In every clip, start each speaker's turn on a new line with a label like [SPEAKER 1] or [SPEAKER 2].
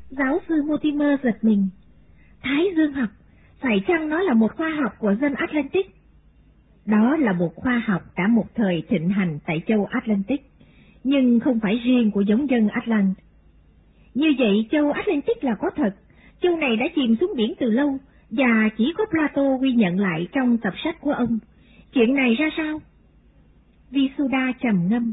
[SPEAKER 1] Giáo sư Mortimer giật mình. Thái dương học, phải chăng nó là một khoa học của dân Atlantic? Đó là một khoa học đã một thời thịnh hành tại châu Atlantic, nhưng không phải riêng của giống dân Atlant. Như vậy châu Atlantic là có thật, châu này đã chìm xuống biển từ lâu, và chỉ có Plato ghi nhận lại trong tập sách của ông. Chuyện này ra sao? Visuddha trầm ngâm.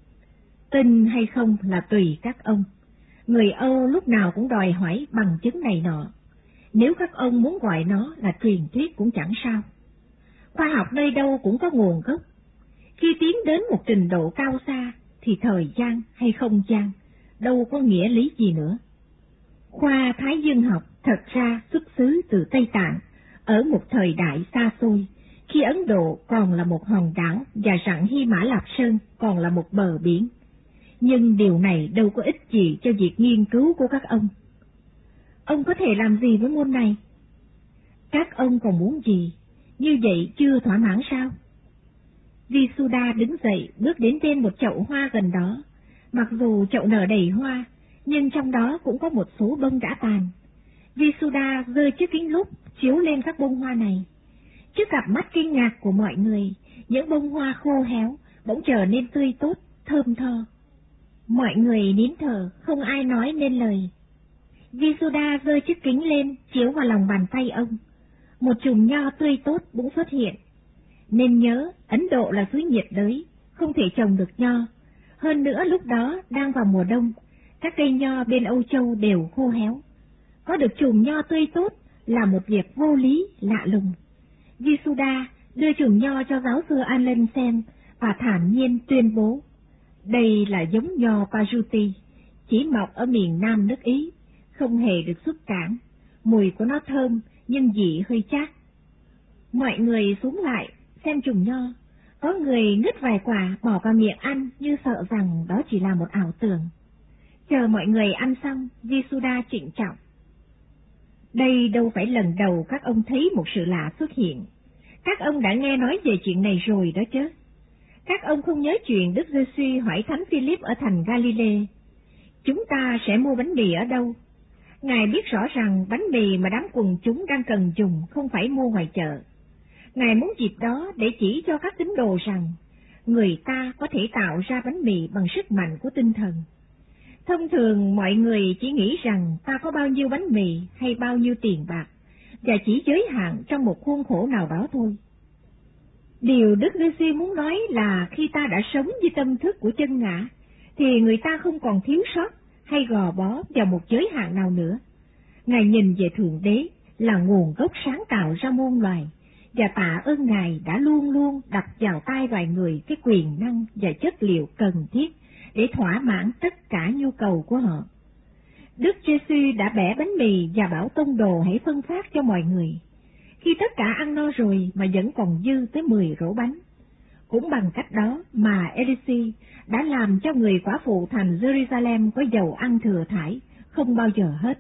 [SPEAKER 1] Tin hay không là tùy các ông. Người Âu lúc nào cũng đòi hỏi bằng chứng này nọ. Nếu các ông muốn gọi nó là truyền thuyết cũng chẳng sao. Khoa học nơi đâu cũng có nguồn gốc. Khi tiến đến một trình độ cao xa, thì thời gian hay không gian đâu có nghĩa lý gì nữa. Khoa Thái Dương học thật ra xuất xứ từ Tây Tạng, ở một thời đại xa xôi, khi Ấn Độ còn là một hòn đảo và rặng Hy Mã Lạp Sơn còn là một bờ biển. Nhưng điều này đâu có ích gì cho việc nghiên cứu của các ông. Ông có thể làm gì với môn này? Các ông còn muốn gì? Như vậy chưa thỏa mãn sao? Visuddha đứng dậy bước đến bên một chậu hoa gần đó. Mặc dù chậu nở đầy hoa, nhưng trong đó cũng có một số bông đã tàn. Visuddha giơ chiếc kính lúp chiếu lên các bông hoa này. Trước cặp mắt kinh ngạc của mọi người, những bông hoa khô héo bỗng trở nên tươi tốt, thơm tho. Mọi người nín thở, không ai nói nên lời. Visuddha giơ chiếc kính lên chiếu vào lòng bàn tay ông. Một chùm nho tươi tốt bỗng xuất hiện. Nên nhớ, Ấn Độ là xứ nhiệt đới, không thể trồng được nho. Hơn nữa lúc đó đang vào mùa đông, các cây nho bên Âu Châu đều khô héo. Có được chùm nho tươi tốt là một việc vô lý, lạ lùng. Visuddha đưa chùm nho cho giáo sư Allen xem và thản nhiên tuyên bố, đây là giống nho Pajuti, chỉ mọc ở miền Nam nước Ý, không hề được xuất cảng. Mùi của nó thơm nhưng vị hơi chát. Mọi người xuống lại xem chùm nho, có người ngứt vài quả bỏ vào miệng ăn như sợ rằng đó chỉ là một ảo tưởng. Chờ mọi người ăn xong, Visuddha trịnh trọng. Đây đâu phải lần đầu các ông thấy một sự lạ xuất hiện. Các ông đã nghe nói về chuyện này rồi đó chứ. Các ông không nhớ chuyện Đức Giê-xu hỏi Thánh Philip ở thành Galilee, chúng ta sẽ mua bánh mì ở đâu? Ngài biết rõ rằng bánh mì mà đám quần chúng đang cần dùng không phải mua ngoài chợ. Ngài muốn dịp đó để chỉ cho các tín đồ rằng người ta có thể tạo ra bánh mì bằng sức mạnh của tinh thần. Thông thường mọi người chỉ nghĩ rằng ta có bao nhiêu bánh mì hay bao nhiêu tiền bạc, và chỉ giới hạn trong một khuôn khổ nào đó thôi. Điều Đức Giê-xu muốn nói là khi ta đã sống với tâm thức của chân ngã, thì người ta không còn thiếu sót hay gò bó vào một giới hạn nào nữa. Ngài nhìn về Thượng Đế là nguồn gốc sáng tạo ra muôn loài, và tạ ơn Ngài đã luôn luôn đặt vào tay loài người cái quyền năng và chất liệu cần thiết để thỏa mãn tất cả nhu cầu của họ. Đức Giê-xu đã bẻ bánh mì và bảo tông đồ hãy phân phát cho mọi người. Khi tất cả ăn no rồi mà vẫn còn dư tới 10 rổ bánh. Cũng bằng cách đó mà Elysee đã làm cho người quả phụ thành Jerusalem có dầu ăn thừa thãi, không bao giờ hết.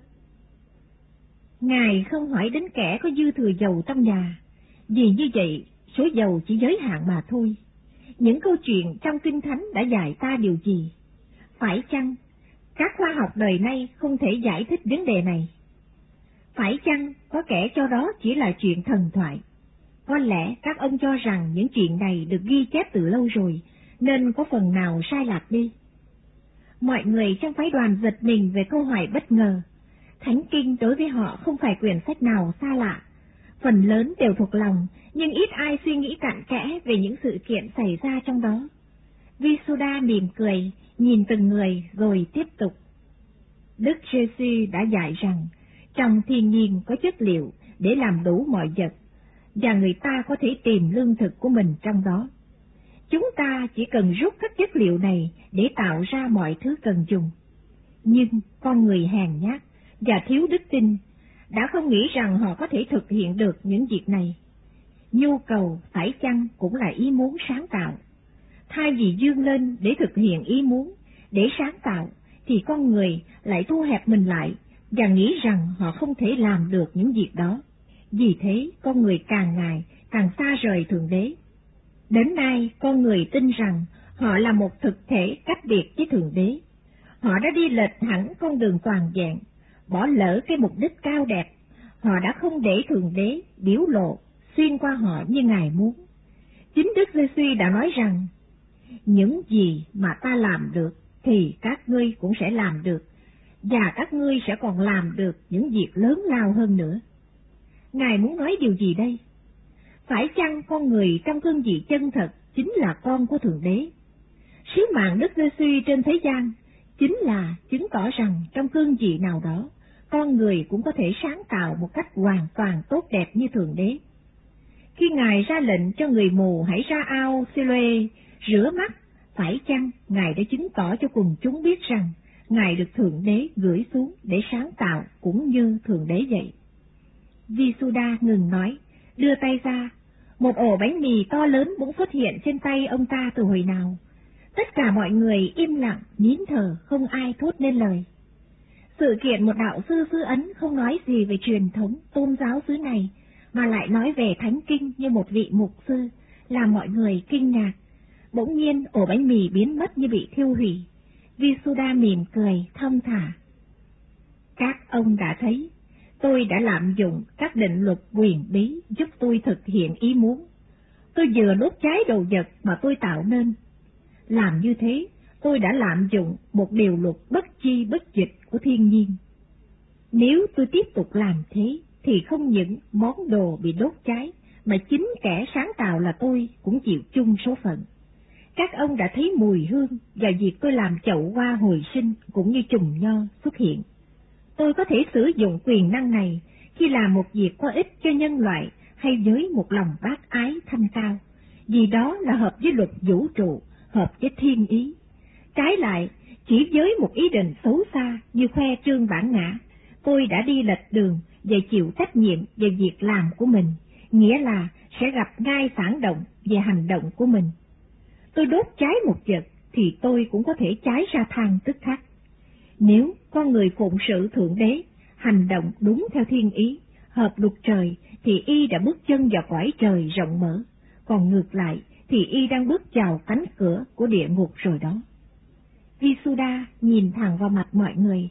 [SPEAKER 1] Ngài không hỏi đến kẻ có dư thừa dầu trong nhà, vì như vậy số dầu chỉ giới hạn mà thôi. Những câu chuyện trong Kinh Thánh đã dạy ta điều gì? Phải chăng các khoa học đời nay không thể giải thích vấn đề này? Phải chăng có kẻ cho đó chỉ là chuyện thần thoại? Có lẽ các ông cho rằng những chuyện này được ghi chép từ lâu rồi, nên có phần nào sai lạc đi. Mọi người trong phái đoàn giật mình về câu hỏi bất ngờ. Thánh Kinh đối với họ không phải quyển sách nào xa lạ. Phần lớn đều thuộc lòng, nhưng ít ai suy nghĩ cặn kẽ về những sự kiện xảy ra trong đó. Visuddha mỉm cười, nhìn từng người rồi tiếp tục. Đức Giê-xu đã dạy rằng, trong thiên nhiên có chất liệu để làm đủ mọi vật, và người ta có thể tìm lương thực của mình trong đó. Chúng ta chỉ cần rút các chất liệu này để tạo ra mọi thứ cần dùng. Nhưng con người hèn nhát và thiếu đức tin đã không nghĩ rằng họ có thể thực hiện được những việc này. Nhu cầu phải chăng cũng là ý muốn sáng tạo. Thay vì vươn lên để thực hiện ý muốn, để sáng tạo, thì con người lại thu hẹp mình lại và nghĩ rằng họ không thể làm được những việc đó. Vì thế, con người càng ngày càng xa rời Thượng Đế. Đến nay, con người tin rằng họ là một thực thể cách biệt với Thượng Đế. Họ đã đi lệch hẳn con đường toàn vẹn. bỏ lỡ cái mục đích cao đẹp, họ đã không để Thượng Đế biểu lộ xuyên qua họ như Ngài muốn. Chính Đức Giê-xu đã nói rằng, những gì mà ta làm được thì các ngươi cũng sẽ làm được, và các ngươi sẽ còn làm được những việc lớn lao hơn nữa. Ngài muốn nói điều gì đây? Phải chăng con người trong cương vị chân thật chính là con của Thượng Đế? Sứ mạng Đức Giê-xu trên thế gian chính là chứng tỏ rằng trong cương vị nào đó, con người cũng có thể sáng tạo một cách hoàn toàn tốt đẹp như Thượng Đế. Khi Ngài ra lệnh cho người mù hãy ra ao Siloe rửa mắt, phải chăng Ngài đã chứng tỏ cho quần chúng biết rằng Ngài được Thượng Đế gửi xuống để sáng tạo cũng như Thượng Đế vậy? Vi-su-đa ngừng nói, đưa tay ra. Một ổ bánh mì to lớn bỗng xuất hiện trên tay ông ta từ hồi nào. Tất cả mọi người im lặng, nín thở, không ai thốt nên lời. Sự kiện một đạo sư xứ Ấn không nói gì về truyền thống tôn giáo xứ này, mà lại nói về thánh kinh như một vị mục sư, làm mọi người kinh ngạc. Bỗng nhiên ổ bánh mì biến mất như bị thiêu hủy. Vi-su-đa mỉm cười, thong thả. Các ông đã thấy, tôi đã lạm dụng các định luật quyền bí giúp tôi thực hiện ý muốn. Tôi vừa đốt cháy đồ vật mà tôi tạo nên. Làm như thế, tôi đã lạm dụng một điều luật bất chi bất dịch của thiên nhiên. Nếu tôi tiếp tục làm thế, thì không những món đồ bị đốt cháy, mà chính kẻ sáng tạo là tôi cũng chịu chung số phận. Các ông đã thấy mùi hương và việc tôi làm chậu hoa hồi sinh cũng như chùm nho xuất hiện. Tôi có thể sử dụng quyền năng này khi làm một việc có ích cho nhân loại hay với một lòng bác ái thanh cao, vì đó là hợp với luật vũ trụ, hợp với thiên ý. Trái lại, chỉ với một ý định xấu xa như khoe trương bản ngã, tôi đã đi lệch đường về chịu trách nhiệm về việc làm của mình, nghĩa là sẽ gặp ngay phản động về hành động của mình. Tôi đốt cháy một vật thì tôi cũng có thể cháy ra than tức khắc. Nếu con người phụng sự Thượng Đế, hành động đúng theo thiên ý, hợp luật trời, thì y đã bước chân vào cõi trời rộng mở, còn ngược lại thì y đang bước vào cánh cửa của địa ngục rồi đó. Vi-su-đa nhìn thẳng vào mặt mọi người.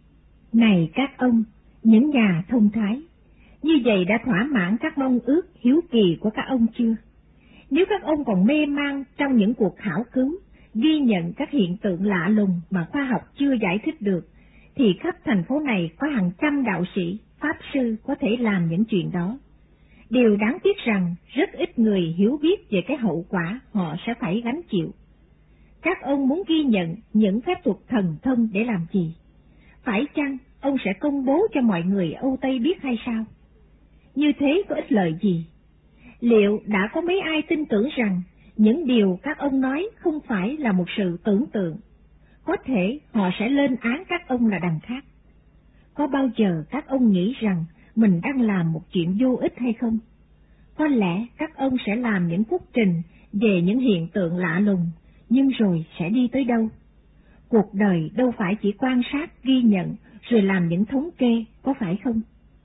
[SPEAKER 1] Này các ông, những nhà thông thái, như vậy đã thỏa mãn các mong ước hiếu kỳ của các ông chưa? Nếu các ông còn mê man trong những cuộc khảo cứu, ghi nhận các hiện tượng lạ lùng mà khoa học chưa giải thích được, thì khắp thành phố này có hàng trăm đạo sĩ, pháp sư có thể làm những chuyện đó. Điều đáng tiếc rằng rất ít người hiểu biết về cái hậu quả họ sẽ phải gánh chịu. Các ông muốn ghi nhận những phép thuật thần thông để làm gì? Phải chăng ông sẽ công bố cho mọi người Âu Tây biết hay sao? Như thế có ích lợi gì? Liệu đã có mấy ai tin tưởng rằng những điều các ông nói không phải là một sự tưởng tượng? Có thể họ sẽ lên án các ông là đằng khác. Có bao giờ các ông nghĩ rằng mình đang làm một chuyện vô ích hay không? Có lẽ các ông sẽ làm những phúc trình về những hiện tượng lạ lùng, nhưng rồi sẽ đi tới đâu? Cuộc đời đâu phải chỉ quan sát, ghi nhận, rồi làm những thống kê, có phải không?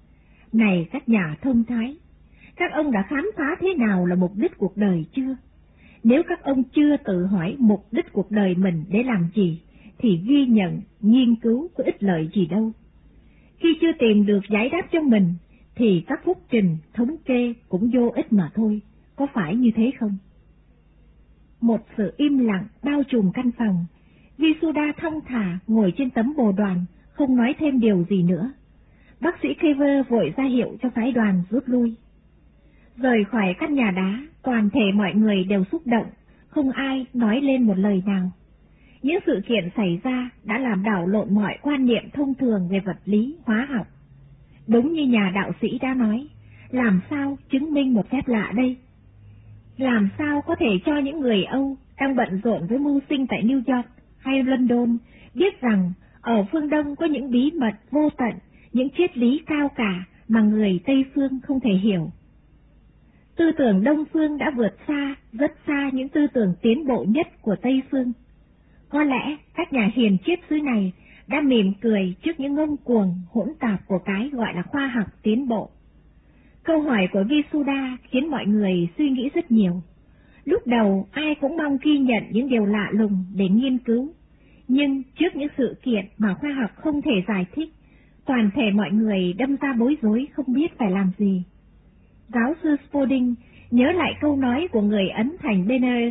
[SPEAKER 1] Này các nhà thông thái, các ông đã khám phá thế nào là mục đích cuộc đời chưa? Nếu các ông chưa tự hỏi mục đích cuộc đời mình để làm gì, thì ghi nhận, nghiên cứu có ích lợi gì đâu. Khi chưa tìm được giải đáp cho mình, thì các phúc trình, thống kê cũng vô ích mà thôi, có phải như thế không? Một sự im lặng bao trùm căn phòng. Vi-su-đa thong thả ngồi trên tấm bồ đoàn, không nói thêm điều gì nữa. Bác sĩ Kever vội ra hiệu cho phái đoàn rút lui. Rời khỏi căn nhà đá, toàn thể mọi người đều xúc động, không ai nói lên một lời nào. Những sự kiện xảy ra đã làm đảo lộn mọi quan niệm thông thường về vật lý, hóa học. Đúng như nhà đạo sĩ đã nói, làm sao chứng minh một phép lạ đây? Làm sao có thể cho những người Âu đang bận rộn với mưu sinh tại New York hay London biết rằng ở phương Đông có những bí mật vô tận, những triết lý cao cả mà người Tây phương không thể hiểu? Tư tưởng Đông phương đã vượt xa, rất xa những tư tưởng tiến bộ nhất của Tây phương. Có lẽ các nhà hiền triết xứ này đã mỉm cười trước những ngông cuồng hỗn tạp của cái gọi là khoa học tiến bộ. Câu hỏi của Vi-su-đa khiến mọi người suy nghĩ rất nhiều. Lúc đầu ai cũng mong ghi nhận những điều lạ lùng để nghiên cứu, nhưng trước những sự kiện mà khoa học không thể giải thích, Toàn thể mọi người đâm ra bối rối không biết phải làm gì. Giáo sư Spalding nhớ lại câu nói của người Ấn thành Benares: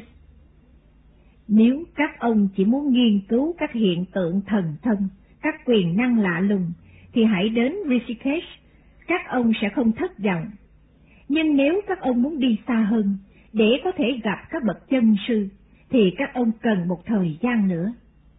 [SPEAKER 1] nếu các ông chỉ muốn nghiên cứu các hiện tượng thần thông, các quyền năng lạ lùng, thì hãy đến Rishikesh, các ông sẽ không thất vọng. Nhưng nếu các ông muốn đi xa hơn, để có thể gặp các bậc chân sư, thì các ông cần một thời gian nữa.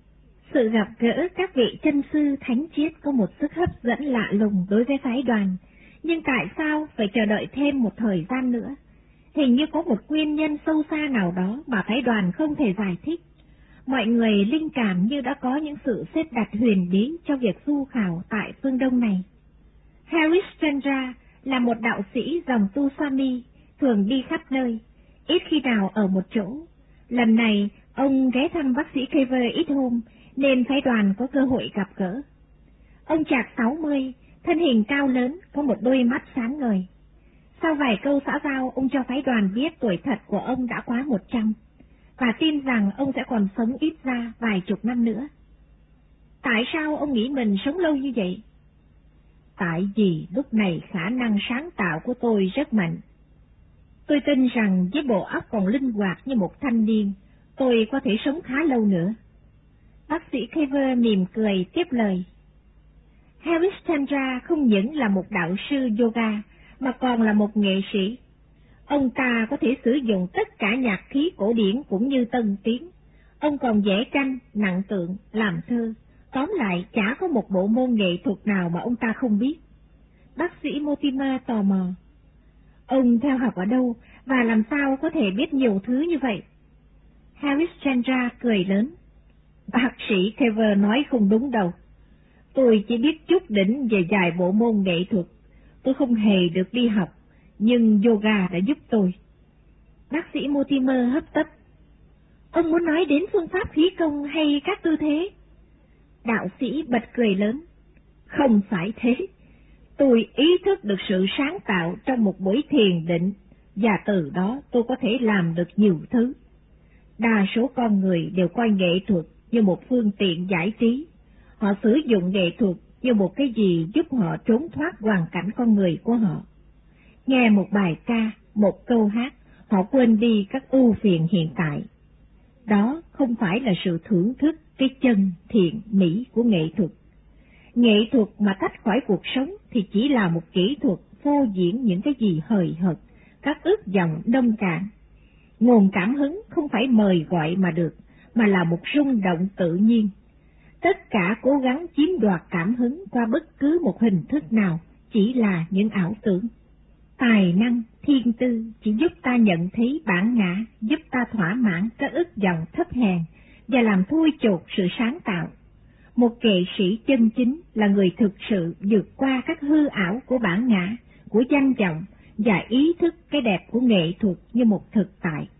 [SPEAKER 1] Sự gặp gỡ các vị chân sư thánh triết có một sức hấp dẫn lạ lùng đối với phái đoàn, nhưng tại sao phải chờ đợi thêm một thời gian nữa? Hình như có một nguyên nhân sâu xa nào đó mà phái đoàn không thể giải thích. Mọi người linh cảm như đã có những sự xếp đặt huyền bí cho việc du khảo tại phương Đông này. Harishchandra là một đạo sĩ dòng tu Swami, thường đi khắp nơi, ít khi nào ở một chỗ. Lần này, ông ghé thăm bác sĩ Kever ít hôm, nên phái đoàn có cơ hội gặp gỡ. Ông chạc 60, thân hình cao lớn, có một đôi mắt sáng ngời. Sau vài câu xã giao, ông cho phái đoàn biết tuổi thật của ông đã quá 100, và tin rằng ông sẽ còn sống ít ra vài chục năm nữa. Tại sao ông nghĩ mình sống lâu như vậy? Tại vì lúc này khả năng sáng tạo của tôi rất mạnh. Tôi tin rằng với bộ óc còn linh hoạt như một thanh niên, tôi có thể sống khá lâu nữa. Bác sĩ Kever mỉm cười tiếp lời. Harishchandra không những là một đạo sư yoga, mà còn là một nghệ sĩ. Ông ta có thể sử dụng tất cả nhạc khí cổ điển cũng như tân tiến. Ông còn vẽ tranh, nặng tượng, làm thơ. Tóm lại, chả có một bộ môn nghệ thuật nào mà ông ta không biết. Bác sĩ Mortimer tò mò. Ông theo học ở đâu và làm sao có thể biết nhiều thứ như vậy? Harishchandra cười lớn. Bác sĩ Kever nói không đúng đâu. Tôi chỉ biết chút đỉnh về vài bộ môn nghệ thuật. Tôi không hề được đi học, nhưng yoga đã giúp tôi. Bác sĩ Mortimer hấp tấp. Ông muốn nói đến phương pháp khí công hay các tư thế? Đạo sĩ bật cười lớn. Không phải thế. Tôi ý thức được sự sáng tạo trong một buổi thiền định, và từ đó tôi có thể làm được nhiều thứ. Đa số con người đều coi nghệ thuật như một phương tiện giải trí. Họ sử dụng nghệ thuật như một cái gì giúp họ trốn thoát hoàn cảnh con người của họ. Nghe một bài ca, một câu hát, họ quên đi các ưu phiền hiện tại. Đó không phải là sự thưởng thức cái chân thiện mỹ của nghệ thuật. Nghệ thuật mà tách khỏi cuộc sống thì chỉ là một kỹ thuật phô diễn những cái gì hời hợt, các ước vọng nông cạn. Nguồn cảm hứng không phải mời gọi mà được, mà là một rung động tự nhiên. Tất cả cố gắng chiếm đoạt cảm hứng qua bất cứ một hình thức nào chỉ là những ảo tưởng. Tài năng, thiên tư chỉ giúp ta nhận thấy bản ngã, giúp ta thỏa mãn các ước vọng thấp hèn và làm thui chột sự sáng tạo. Một nghệ sĩ chân chính là người thực sự vượt qua các hư ảo của bản ngã, của danh vọng và ý thức cái đẹp của nghệ thuật như một thực tại.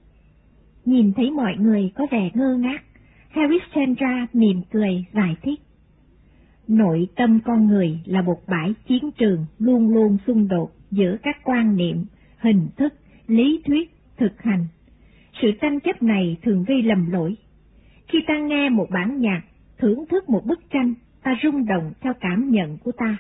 [SPEAKER 1] Nhìn thấy mọi người có vẻ ngơ ngác, Harishchandra mỉm cười giải thích. Nội tâm con người là một bãi chiến trường luôn luôn xung đột giữa các quan niệm, hình thức, lý thuyết, thực hành. Sự tranh chấp này thường gây lầm lỗi. Khi ta nghe một bản nhạc, thưởng thức một bức tranh, ta rung động theo cảm nhận của ta.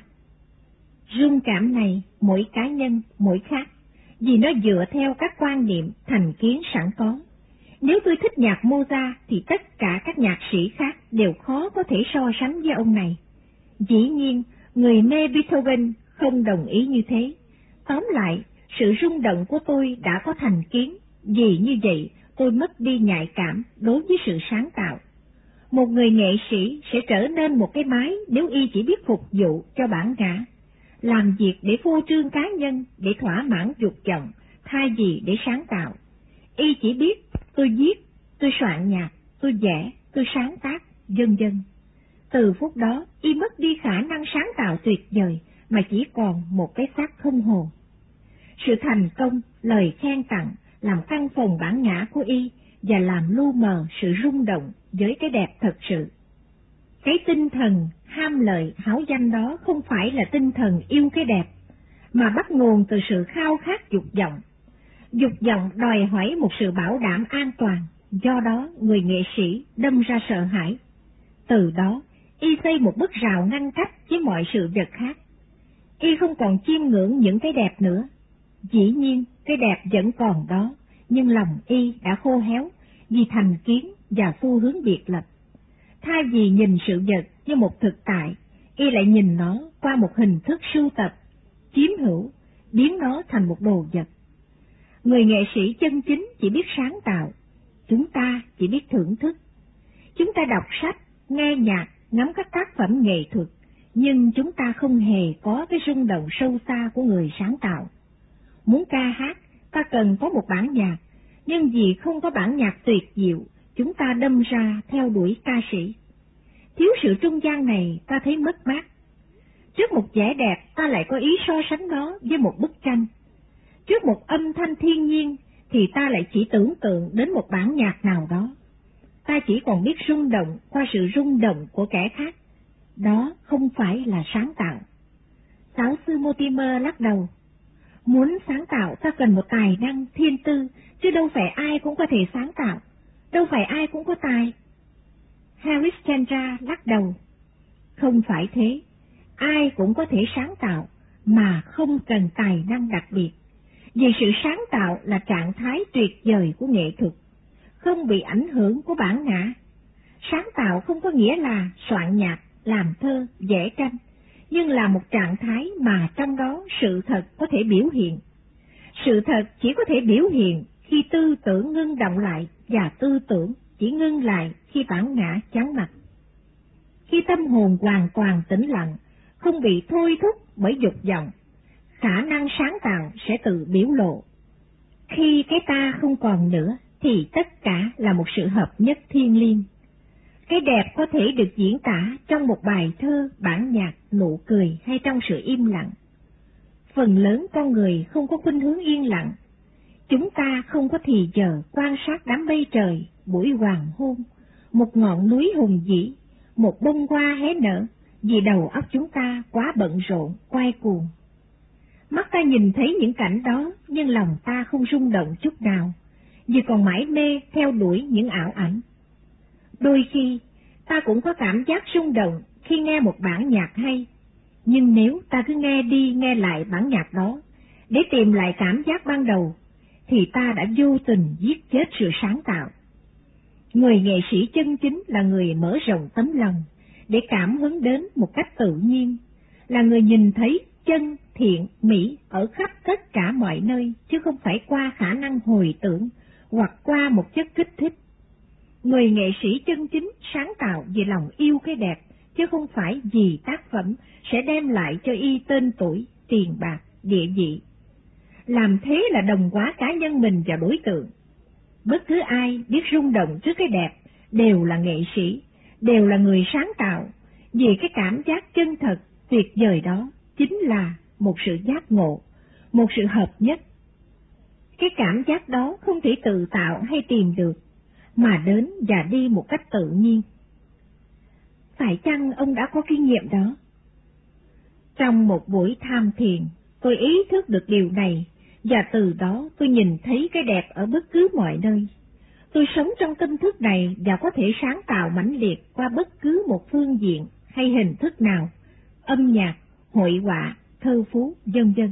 [SPEAKER 1] Rung cảm này, mỗi cá nhân, mỗi khác, vì nó dựa theo các quan niệm, thành kiến sẵn có. Nếu tôi thích nhạc Mozart thì tất cả các nhạc sĩ khác đều khó có thể so sánh với ông này. Dĩ nhiên, người mê Beethoven không đồng ý như thế. Tóm lại, sự rung động của tôi đã có thành kiến, vì như vậy tôi mất đi nhạy cảm đối với sự sáng tạo. Một người nghệ sĩ sẽ trở nên một cái máy nếu y chỉ biết phục vụ cho bản ngã, làm việc để phô trương cá nhân, để thỏa mãn dục vọng, thay vì để sáng tạo. Y chỉ biết tôi viết, tôi soạn nhạc, tôi vẽ, tôi sáng tác, vân vân. Từ phút đó, y mất đi khả năng sáng tạo tuyệt vời, mà chỉ còn một cái xác không hồn. Sự thành công, lời khen tặng, làm căng phồng bản ngã của y, và làm lu mờ sự rung động với cái đẹp thật sự. Cái tinh thần ham lợi háo danh đó không phải là tinh thần yêu cái đẹp, mà bắt nguồn từ sự khao khát dục vọng. Dục vọng đòi hỏi một sự bảo đảm an toàn, do đó người nghệ sĩ đâm ra sợ hãi. Từ đó, Y xây một bức rào ngăn cách với mọi sự vật khác. Y không còn chiêm ngưỡng những cái đẹp nữa. Dĩ nhiên, cái đẹp vẫn còn đó, nhưng lòng Y đã khô héo vì thành kiến và xu hướng biệt lập. Thay vì nhìn sự vật như một thực tại, Y lại nhìn nó qua một hình thức sưu tập, chiếm hữu, biến nó thành một đồ vật. Người nghệ sĩ chân chính chỉ biết sáng tạo, chúng ta chỉ biết thưởng thức. Chúng ta đọc sách, nghe nhạc, ngắm các tác phẩm nghệ thuật, nhưng chúng ta không hề có cái rung động sâu xa của người sáng tạo. Muốn ca hát, ta cần có một bản nhạc, nhưng vì không có bản nhạc tuyệt diệu, chúng ta đâm ra theo đuổi ca sĩ. Thiếu sự trung gian này ta thấy mất mát. Trước một vẻ đẹp ta lại có ý so sánh nó với một bức tranh. Trước một âm thanh thiên nhiên thì ta lại chỉ tưởng tượng đến một bản nhạc nào đó. Ta chỉ còn biết rung động qua sự rung động của kẻ khác. Đó không phải là sáng tạo. Giáo sư Mortimer lắc đầu. Muốn sáng tạo ta cần một tài năng thiên tư, chứ đâu phải ai cũng có thể sáng tạo, đâu phải ai cũng có tài. Hariశ్chandra lắc đầu. Không phải thế, ai cũng có thể sáng tạo mà không cần tài năng đặc biệt. Vì sự sáng tạo là trạng thái tuyệt vời của nghệ thuật, không bị ảnh hưởng của bản ngã. Sáng tạo không có nghĩa là soạn nhạc, làm thơ, vẽ tranh, nhưng là một trạng thái mà trong đó sự thật có thể biểu hiện. Sự thật chỉ có thể biểu hiện khi tư tưởng ngưng động lại, và tư tưởng chỉ ngưng lại khi bản ngã chóng mặt. Khi tâm hồn hoàn toàn tĩnh lặng, không bị thôi thúc bởi dục vọng, khả năng sáng tạo sẽ tự biểu lộ. Khi cái ta không còn nữa, thì tất cả là một sự hợp nhất thiêng liêng. Cái đẹp có thể được diễn tả trong một bài thơ, bản nhạc, nụ cười hay trong sự im lặng. Phần lớn con người không có khuynh hướng yên lặng. Chúng ta không có thì giờ quan sát đám mây trời, buổi hoàng hôn, một ngọn núi hùng vĩ, một bông hoa hé nở, vì đầu óc chúng ta quá bận rộn, quay cuồng. Mắt ta nhìn thấy những cảnh đó, nhưng lòng ta không rung động chút nào, vì còn mải mê theo đuổi những ảo ảnh. Đôi khi, ta cũng có cảm giác rung động khi nghe một bản nhạc hay, nhưng nếu ta cứ nghe đi nghe lại bản nhạc đó, để tìm lại cảm giác ban đầu, thì ta đã vô tình giết chết sự sáng tạo. Người nghệ sĩ chân chính là người mở rộng tấm lòng, để cảm hứng đến một cách tự nhiên, là người nhìn thấy chân, thiện, mỹ ở khắp tất cả mọi nơi, chứ không phải qua khả năng hồi tưởng hoặc qua một chất kích thích. Người nghệ sĩ chân chính sáng tạo vì lòng yêu cái đẹp, chứ không phải vì tác phẩm sẽ đem lại cho y tên tuổi, tiền bạc, địa vị. Làm thế là đồng hóa cá nhân mình và đối tượng. Bất cứ ai biết rung động trước cái đẹp đều là nghệ sĩ, đều là người sáng tạo, vì cái cảm giác chân thật, tuyệt vời đó chính là một sự giác ngộ, một sự hợp nhất. Cái cảm giác đó không thể tự tạo hay tìm được, mà đến và đi một cách tự nhiên. Phải chăng ông đã có kinh nghiệm đó? Trong một buổi tham thiền, tôi ý thức được điều này, và từ đó tôi nhìn thấy cái đẹp ở bất cứ mọi nơi. Tôi sống trong tâm thức này và có thể sáng tạo mãnh liệt qua bất cứ một phương diện hay hình thức nào, âm nhạc, hội họa, thơ phú, vân vân.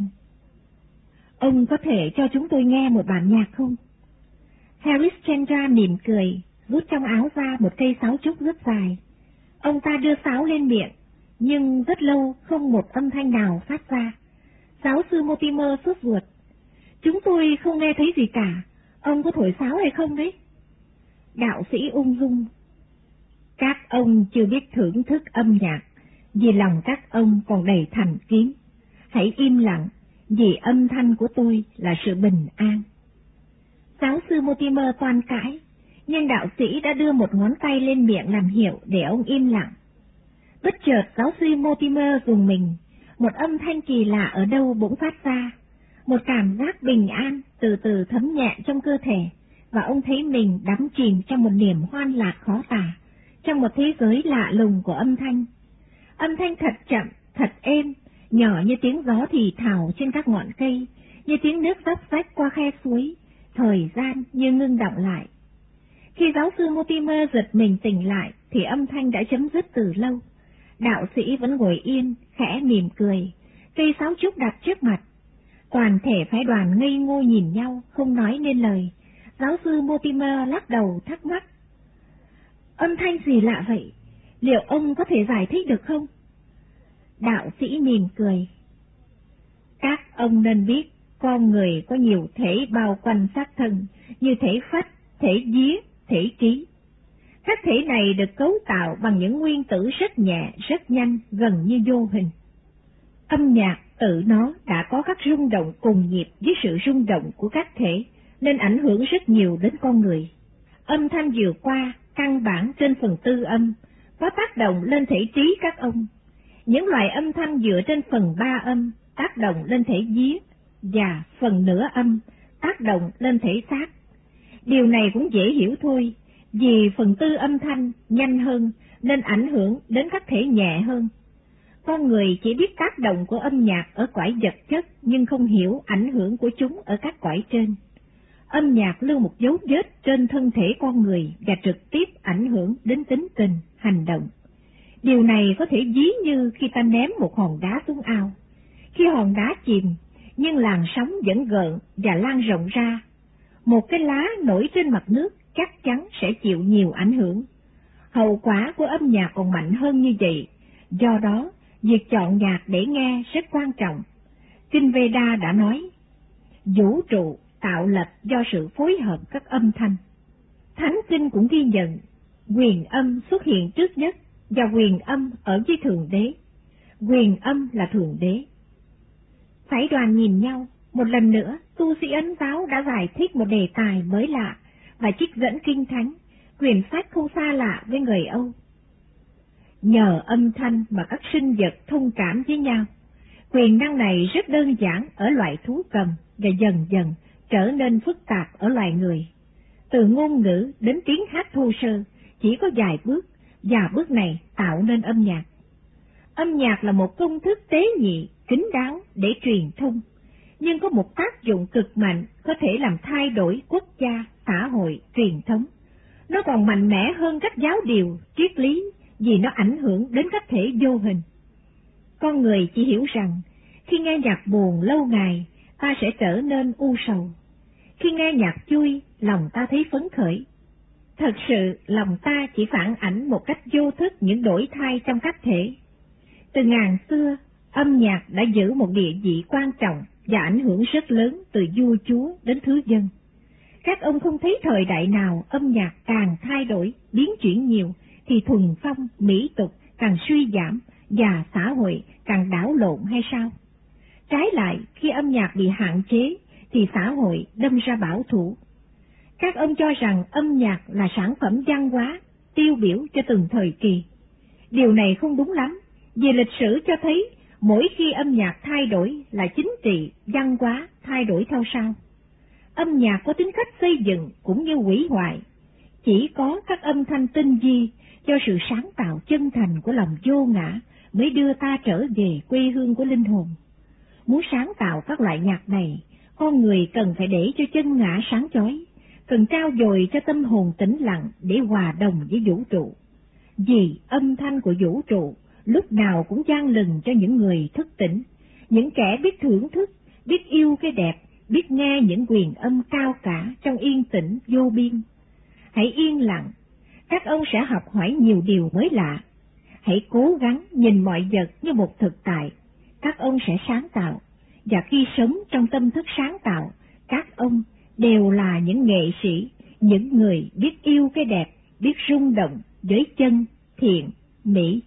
[SPEAKER 1] Ông có thể cho chúng tôi nghe một bản nhạc không? Hariశ్chandra mỉm cười, rút trong áo ra một cây sáo trúc rất dài. Ông ta đưa sáo lên miệng, nhưng rất lâu không một âm thanh nào phát ra. Giáo sư Mortimer sốt ruột. Chúng tôi không nghe thấy gì cả, ông có thổi sáo hay không đấy? Đạo sĩ ung dung. Các ông chưa biết thưởng thức âm nhạc, vì lòng các ông còn đầy thành kiến. Hãy im lặng, vì âm thanh của tôi là sự bình an. Giáo sư Mortimer toan cãi, nhưng đạo sĩ đã đưa một ngón tay lên miệng làm hiệu để ông im lặng. Bất chợt giáo sư Mortimer rùng mình, một âm thanh kỳ lạ ở đâu bỗng phát ra, một cảm giác bình an từ từ thấm nhẹ trong cơ thể, và ông thấy mình đắm chìm trong một niềm hoan lạc khó tả, trong một thế giới lạ lùng của âm thanh. Âm thanh thật chậm, thật êm, nhỏ như tiếng gió thì thào trên các ngọn cây, như tiếng nước róc rách qua khe suối, thời gian như ngưng đọng lại. Khi giáo sư Mortimer giật mình tỉnh lại, thì âm thanh đã chấm dứt từ lâu, Đạo sĩ vẫn ngồi yên, khẽ mỉm cười, cây sáo trúc đặt trước mặt. Toàn thể phái đoàn ngây ngô nhìn nhau, không nói nên lời. Giáo sư Mortimer lắc đầu thắc mắc. Âm thanh gì lạ vậy? Liệu ông có thể giải thích được không? Đạo sĩ mỉm cười. Các ông nên biết, con người có nhiều thể bao quanh xác thân, như thể phách, thể vía, thể trí. Các thể này được cấu tạo bằng những nguyên tử rất nhẹ, rất nhanh, gần như vô hình. Âm nhạc tự nó đã có các rung động cùng nhịp với sự rung động của các thể, nên ảnh hưởng rất nhiều đến con người. Âm thanh vừa qua, căn bản trên phần tư âm, có tác động lên thể trí các ông. Những loại âm thanh dựa trên phần ba âm, tác động lên thể vía, và phần nửa âm, tác động lên thể xác. Điều này cũng dễ hiểu thôi, vì phần tư âm thanh nhanh hơn nên ảnh hưởng đến các thể nhẹ hơn. Con người chỉ biết tác động của âm nhạc ở cõi vật chất nhưng không hiểu ảnh hưởng của chúng ở các cõi trên. Âm nhạc lưu một dấu vết trên thân thể con người và trực tiếp ảnh hưởng đến tính tình, hành động. Điều này có thể ví như khi ta ném một hòn đá xuống ao. Khi hòn đá chìm, nhưng làn sóng vẫn gợn và lan rộng ra. Một cái lá nổi trên mặt nước chắc chắn sẽ chịu nhiều ảnh hưởng. Hậu quả của âm nhạc còn mạnh hơn như vậy. Do đó, việc chọn nhạc để nghe rất quan trọng. Kinh Veda đã nói, vũ trụ tạo lập do sự phối hợp các âm thanh. Thánh Kinh cũng ghi nhận, quyền âm xuất hiện trước nhất và quyền âm ở với Thượng Đế. Quyền âm là Thượng Đế. Phái đoàn nhìn nhau, một lần nữa tu sĩ Ấn giáo đã giải thích một đề tài mới lạ và trích dẫn Kinh Thánh, quyển sách không xa lạ với người Âu. Nhờ âm thanh mà các sinh vật thông cảm với nhau. Quyền năng này rất đơn giản ở loài thú cầm và dần dần trở nên phức tạp ở loài người. Từ ngôn ngữ đến tiếng hát thô sơ chỉ có vài bước, và bước này tạo nên âm nhạc. Âm nhạc là một công thức tế nhị, kín đáo để truyền thông, nhưng có một tác dụng cực mạnh có thể làm thay đổi quốc gia, xã hội, truyền thống. Nó còn mạnh mẽ hơn các giáo điều, triết lý vì nó ảnh hưởng đến các thể vô hình. Con người chỉ hiểu rằng khi nghe nhạc buồn lâu ngày, ta sẽ trở nên u sầu. Khi nghe nhạc vui, lòng ta thấy phấn khởi. Thật sự, lòng ta chỉ phản ảnh một cách vô thức những đổi thay trong các thể. Từ ngàn xưa, âm nhạc đã giữ một địa vị quan trọng và ảnh hưởng rất lớn từ vua chúa đến thứ dân. Các ông không thấy thời đại nào âm nhạc càng thay đổi, biến chuyển nhiều, thì thuần phong, mỹ tục càng suy giảm và xã hội càng đảo lộn hay sao? Trái lại, khi âm nhạc bị hạn chế, thì xã hội đâm ra bảo thủ. Các ông cho rằng âm nhạc là sản phẩm văn hóa, tiêu biểu cho từng thời kỳ. Điều này không đúng lắm, vì lịch sử cho thấy mỗi khi âm nhạc thay đổi là chính trị, văn hóa thay đổi theo sau. Âm nhạc có tính cách xây dựng cũng như hủy hoại. Chỉ có các âm thanh tinh vi do sự sáng tạo chân thành của lòng vô ngã mới đưa ta trở về quê hương của linh hồn. Muốn sáng tạo các loại nhạc này, con người cần phải để cho chân ngã sáng chói, cần trao dồi cho tâm hồn tĩnh lặng để hòa đồng với vũ trụ. Vì âm thanh của vũ trụ lúc nào cũng vang lừng cho những người thức tỉnh, những kẻ biết thưởng thức, biết yêu cái đẹp, biết nghe những quyền âm cao cả trong yên tĩnh vô biên. Hãy yên lặng, các ông sẽ học hỏi nhiều điều mới lạ. Hãy cố gắng nhìn mọi vật như một thực tại, các ông sẽ sáng tạo, và khi sống trong tâm thức sáng tạo, các ông đều là những nghệ sĩ, những người biết yêu cái đẹp, biết rung động với chân, thiện, mỹ.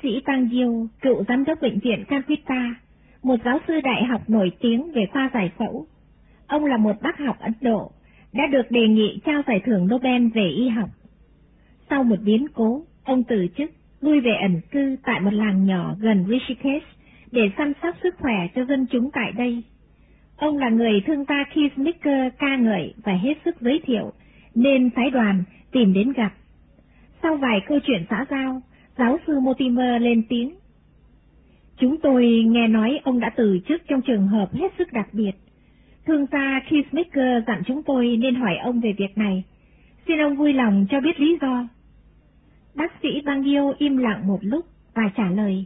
[SPEAKER 1] Bác sĩ Bang Diêu, cựu giám đốc bệnh viện Calcutta, một giáo sư đại học nổi tiếng về khoa giải phẫu. Ông là một bác học Ấn Độ, đã được đề nghị trao giải thưởng Nobel về y học. Sau một biến cố, ông từ chức, lui về ẩn cư tại một làng nhỏ gần Rishikesh để chăm sóc sức khỏe cho dân chúng tại đây. Ông là người thương gia Keith Nicker ca ngợi và hết sức giới thiệu, nên phái đoàn tìm đến gặp. Sau vài câu chuyện xã giao, giáo sư Mortimer lên tiếng. Chúng tôi nghe nói ông đã từ chức trong trường hợp hết sức đặc biệt. Thương gia Keith Nicker dặn chúng tôi nên hỏi ông về việc này. Xin ông vui lòng cho biết lý do. Bác sĩ Bang Diêu im lặng một lúc và trả lời.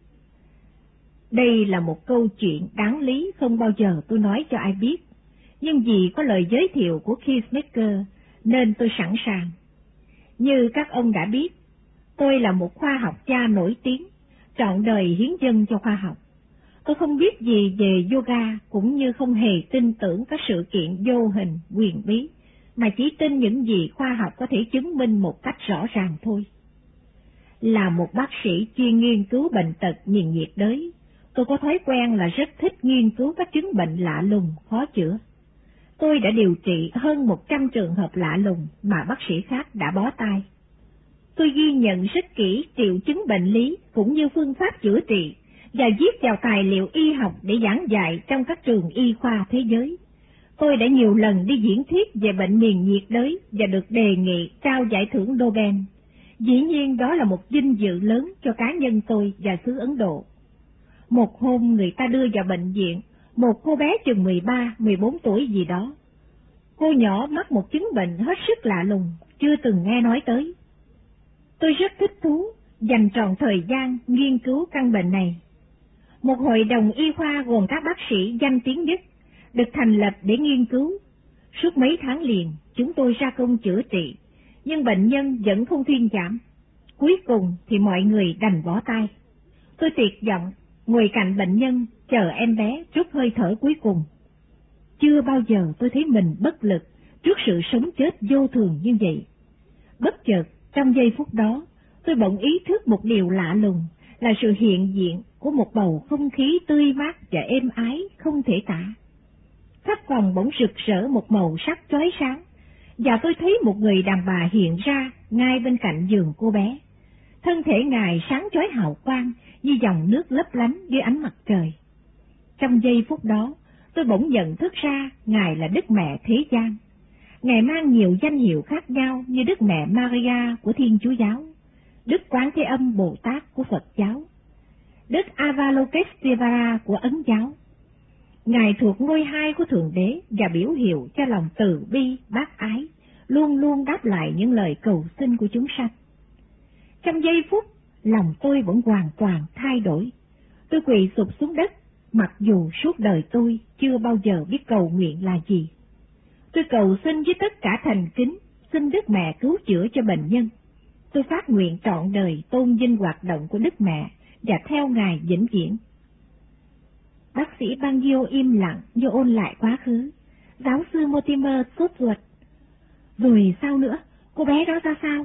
[SPEAKER 1] Đây là một câu chuyện đáng lý không bao giờ tôi nói cho ai biết, nhưng vì có lời giới thiệu của Keith Nicker nên tôi sẵn sàng. Như các ông đã biết, tôi là một khoa học gia nổi tiếng, trọn đời hiến dâng cho khoa học. Tôi không biết gì về yoga cũng như không hề tin tưởng các sự kiện vô hình, huyền bí, mà chỉ tin những gì khoa học có thể chứng minh một cách rõ ràng thôi. Là một bác sĩ chuyên nghiên cứu bệnh tật nhìn nhiệt đới, tôi có thói quen là rất thích nghiên cứu các chứng bệnh lạ lùng, khó chữa. Tôi đã điều trị hơn 100 trường hợp lạ lùng mà bác sĩ khác đã bó tay. Tôi ghi nhận rất kỹ triệu chứng bệnh lý cũng như phương pháp chữa trị và viết vào tài liệu y học để giảng dạy trong các trường y khoa thế giới. Tôi đã nhiều lần đi diễn thuyết về bệnh miền nhiệt đới và được đề nghị trao giải thưởng Nobel. Dĩ nhiên đó là một vinh dự lớn cho cá nhân tôi và xứ Ấn Độ. Một hôm người ta đưa vào bệnh viện một cô bé chừng 13-14 tuổi gì đó. Cô nhỏ mắc một chứng bệnh hết sức lạ lùng, chưa từng nghe nói tới. Tôi rất thích thú, dành trọn thời gian nghiên cứu căn bệnh này. Một hội đồng y khoa gồm các bác sĩ danh tiếng nhất, được thành lập để nghiên cứu. Suốt mấy tháng liền, chúng tôi ra công chữa trị, nhưng bệnh nhân vẫn không thuyên giảm. Cuối cùng thì mọi người đành bỏ tay. Tôi tuyệt vọng, ngồi cạnh bệnh nhân, chờ em bé trút hơi thở cuối cùng. Chưa bao giờ tôi thấy mình bất lực trước sự sống chết vô thường như vậy. Bất chợt, trong giây phút đó, tôi bỗng ý thức một điều lạ lùng, là sự hiện diện của một bầu không khí tươi mát và êm ái không thể tả. Khắp phòng bỗng rực rỡ một màu sắc chói sáng, và tôi thấy một người đàn bà hiện ra ngay bên cạnh giường cô bé. Thân thể ngài sáng chói hào quang như dòng nước lấp lánh dưới ánh mặt trời. Trong giây phút đó, tôi bỗng nhận thức ra ngài là Đức Mẹ Thế Gian. Ngài mang nhiều danh hiệu khác nhau như Đức Mẹ Maria của Thiên Chúa Giáo, Đức Quán Thế Âm Bồ Tát của Phật Giáo, Đức Avalokiteshvara của Ấn Giáo. Ngài thuộc ngôi hai của Thượng Đế và biểu hiệu cho lòng từ bi, bác ái, luôn luôn đáp lại những lời cầu xin của chúng sanh. Trong giây phút, lòng tôi vẫn hoàn toàn thay đổi. Tôi quỳ sụp xuống đất, mặc dù suốt đời tôi chưa bao giờ biết cầu nguyện là gì. Tôi cầu xin với tất cả thành kính, xin Đức Mẹ cứu chữa cho bệnh nhân. Tôi phát nguyện trọn đời tôn vinh hoạt động của Đức Mẹ và theo Ngài vĩnh viễn. Bác sĩ Bang Diêu im lặng như ôn lại quá khứ. Giáo sư Mortimer sốt ruột. Rồi sao nữa? Cô bé đó ra sao?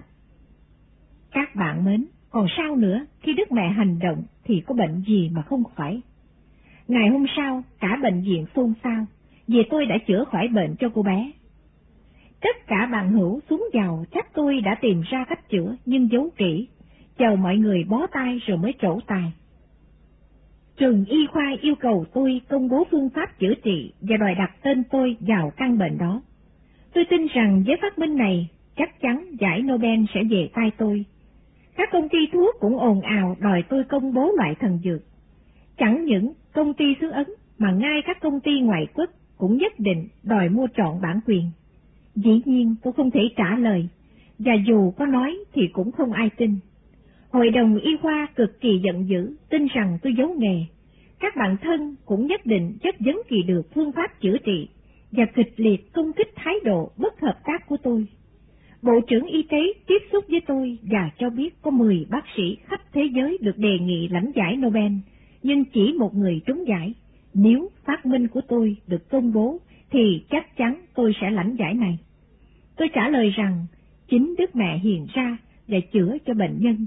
[SPEAKER 1] Các bạn mến, còn sao nữa? Khi Đức Mẹ hành động thì có bệnh gì mà không khỏi? Ngày hôm sau, cả bệnh viện xôn xao vì tôi đã chữa khỏi bệnh cho cô bé. Tất cả bạn hữu xuống giàu trách tôi đã tìm ra cách chữa nhưng giấu kỹ, chờ mọi người bó tay rồi mới trổ tài. Trường y khoa yêu cầu tôi công bố phương pháp chữa trị và đòi đặt tên tôi vào căn bệnh đó. Tôi tin rằng với phát minh này, chắc chắn giải Nobel sẽ về tay tôi. Các công ty thuốc cũng ồn ào đòi tôi công bố loại thần dược. Chẳng những công ty xứ Ấn mà ngay các công ty ngoại quốc cũng nhất định đòi mua trọn bản quyền. Dĩ nhiên tôi không thể trả lời, và dù có nói thì cũng không ai tin. Hội đồng y khoa cực kỳ giận dữ, tin rằng tôi giấu nghề. Các bạn thân cũng nhất định chất vấn kỳ được phương pháp chữa trị, và kịch liệt công kích thái độ bất hợp tác của tôi. Bộ trưởng Y tế tiếp xúc với tôi và cho biết có 10 bác sĩ khắp thế giới được đề nghị lãnh giải Nobel, nhưng chỉ một người trúng giải. Nếu phát minh của tôi được công bố thì chắc chắn tôi sẽ lãnh giải này. Tôi trả lời rằng chính Đức Mẹ hiện ra để chữa cho bệnh nhân.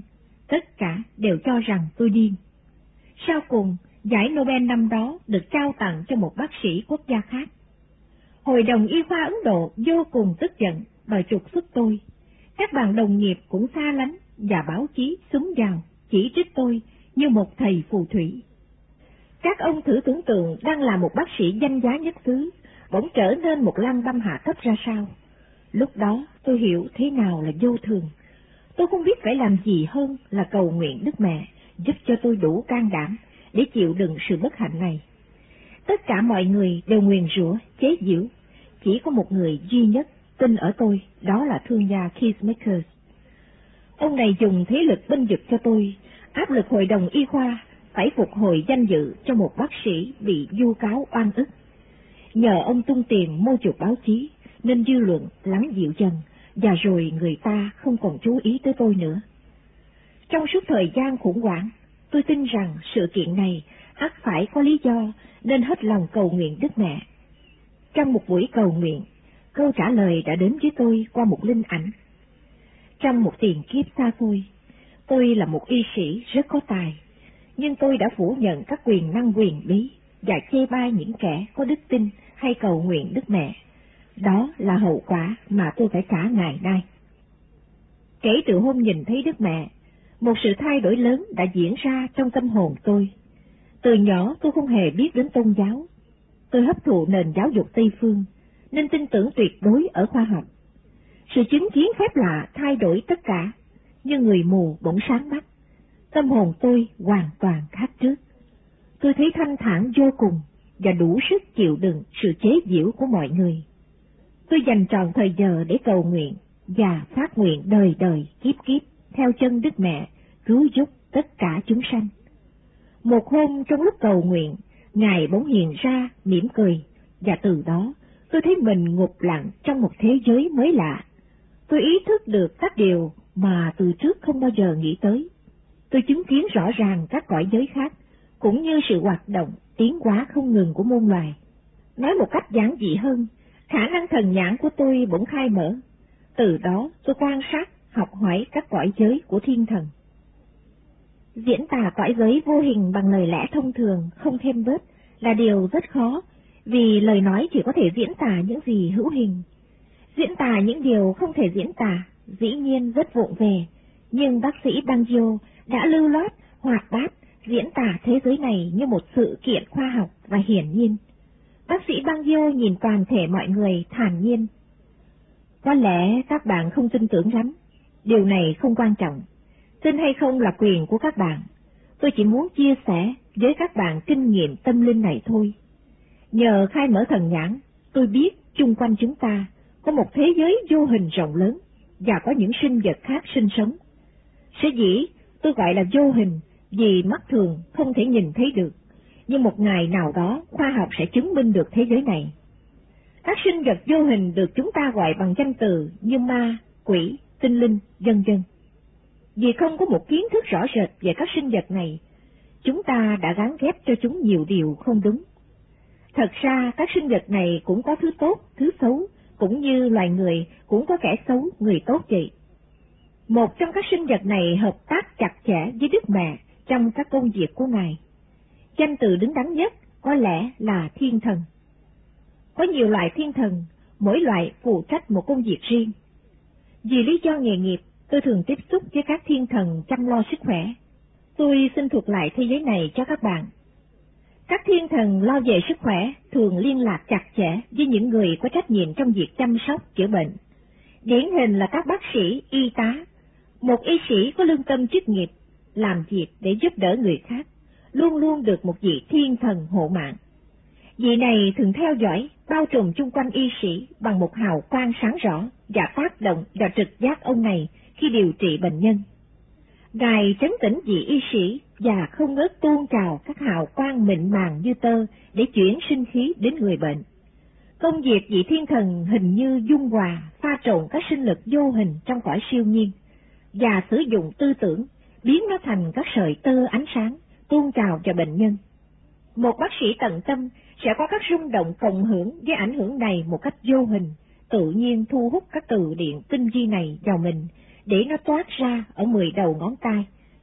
[SPEAKER 1] Tất cả đều cho rằng tôi điên. Sau cùng, giải Nobel năm đó được trao tặng cho một bác sĩ quốc gia khác. Hội đồng Y khoa Ấn Độ vô cùng tức giận đòi trục xuất tôi. Các bạn đồng nghiệp cũng xa lánh và báo chí xúm vào chỉ trích tôi như một thầy phù thủy. Các ông thử tưởng tượng đang là một bác sĩ danh giá nhất xứ, bỗng trở nên một lăng băm hạ thấp ra sao. Lúc đó tôi hiểu thế nào là vô thường. Tôi không biết phải làm gì hơn là cầu nguyện Đức Mẹ giúp cho tôi đủ can đảm để chịu đựng sự bất hạnh này. Tất cả mọi người đều nguyền rủa, chế giễu. Chỉ có một người duy nhất tin ở tôi, đó là thương gia Keith Makers. Ông này dùng thế lực bênh vực cho tôi, áp lực hội đồng y khoa phải phục hồi danh dự cho một bác sĩ bị vu cáo oan ức. Nhờ ông tung tiền mua chuộc báo chí nên dư luận lắng dịu dần, và rồi người ta không còn chú ý tới tôi nữa. Trong suốt thời gian khủng hoảng, tôi tin rằng sự kiện này ắt phải có lý do nên hết lòng cầu nguyện Đức Mẹ. Trong một buổi cầu nguyện, câu trả lời đã đến với tôi qua một linh ảnh. Trong một tiền kiếp xa xôi, tôi là một y sĩ rất có tài, nhưng tôi đã phủ nhận các quyền năng quyền bí và chê bai những kẻ có đức tin hay cầu nguyện Đức Mẹ. Đó là hậu quả mà tôi phải trả ngày nay. Kể từ hôm nhìn thấy Đức Mẹ, một sự thay đổi lớn đã diễn ra trong tâm hồn tôi. Từ nhỏ tôi không hề biết đến tôn giáo. Tôi hấp thụ nền giáo dục Tây phương, nên tin tưởng tuyệt đối ở khoa học. Sự chứng kiến phép lạ thay đổi tất cả, như người mù bỗng sáng mắt. Tâm hồn tôi hoàn toàn khác trước. Tôi thấy thanh thản vô cùng và đủ sức chịu đựng sự chế giễu của mọi người. Tôi dành trọn thời giờ để cầu nguyện và phát nguyện đời đời kiếp kiếp theo chân Đức Mẹ cứu giúp tất cả chúng sanh. Một hôm trong lúc cầu nguyện, Ngài bỗng hiện ra mỉm cười, và từ đó tôi thấy mình ngục lặng trong một thế giới mới lạ. Tôi ý thức được các điều mà từ trước không bao giờ nghĩ tới. Tôi chứng kiến rõ ràng các cõi giới khác, cũng như sự hoạt động, tiến hóa không ngừng của muôn loài. Nói một cách giản dị hơn, khả năng thần nhãn của tôi bỗng khai mở. Từ đó tôi quan sát, học hỏi các cõi giới của thiên thần. Diễn tả cõi giới vô hình bằng lời lẽ thông thường, không thêm bớt, là điều rất khó, vì lời nói chỉ có thể diễn tả những gì hữu hình. Diễn tả những điều không thể diễn tả, dĩ nhiên rất vụng về, nhưng bác sĩ Bangio đã lưu loát, hoạt bát, diễn tả thế giới này như một sự kiện khoa học và hiển nhiên. Bác sĩ Bangio nhìn toàn thể mọi người thản nhiên. Có lẽ các bạn không tin tưởng lắm, điều này không quan trọng. Tin hay không là quyền của các bạn. Tôi chỉ muốn chia sẻ với các bạn kinh nghiệm tâm linh này thôi. Nhờ khai mở thần nhãn, tôi biết chung quanh chúng ta có một thế giới vô hình rộng lớn và có những sinh vật khác sinh sống. Sở dĩ tôi gọi là vô hình vì mắt thường không thể nhìn thấy được, nhưng một ngày nào đó khoa học sẽ chứng minh được thế giới này. Các sinh vật vô hình được chúng ta gọi bằng danh từ như ma, quỷ, tinh linh, vân vân. Vì không có một kiến thức rõ rệt về các sinh vật này, chúng ta đã gán ghép cho chúng nhiều điều không đúng. Thật ra các sinh vật này cũng có thứ tốt, thứ xấu, cũng như loài người cũng có kẻ xấu, người tốt vậy. Một trong các sinh vật này hợp tác chặt chẽ với Đức Mẹ trong các công việc của Ngài. Danh từ đứng đắn nhất có lẽ là thiên thần. Có nhiều loại thiên thần, mỗi loại phụ trách một công việc riêng. Vì lý do nghề nghiệp, tôi thường tiếp xúc với các thiên thần chăm lo sức khỏe. Tôi xin thuật lại thế giới này cho các bạn. Các thiên thần lo về sức khỏe thường liên lạc chặt chẽ với những người có trách nhiệm trong việc chăm sóc, chữa bệnh. Điển hình là các bác sĩ, y tá. Một y sĩ có lương tâm chức nghiệp, làm việc để giúp đỡ người khác, luôn luôn được một vị thiên thần hộ mạng. Vị này thường theo dõi, bao trùm chung quanh y sĩ bằng một hào quang sáng rõ và tác động vào trực giác ông này khi điều trị bệnh nhân. Ngài trấn tĩnh vị y sĩ và không ngớt tuôn trào các hào quang mịn màng như tơ để chuyển sinh khí đến người bệnh. Công việc vị thiên thần hình như dung hòa, pha trộn các sinh lực vô hình trong cõi siêu nhiên, và sử dụng tư tưởng, biến nó thành các sợi tơ ánh sáng, tuôn trào cho bệnh nhân. Một bác sĩ tận tâm sẽ có các rung động cộng hưởng với ảnh hưởng này một cách vô hình, tự nhiên thu hút các từ điện tinh vi này vào mình, để nó toát ra ở 10 đầu ngón tay,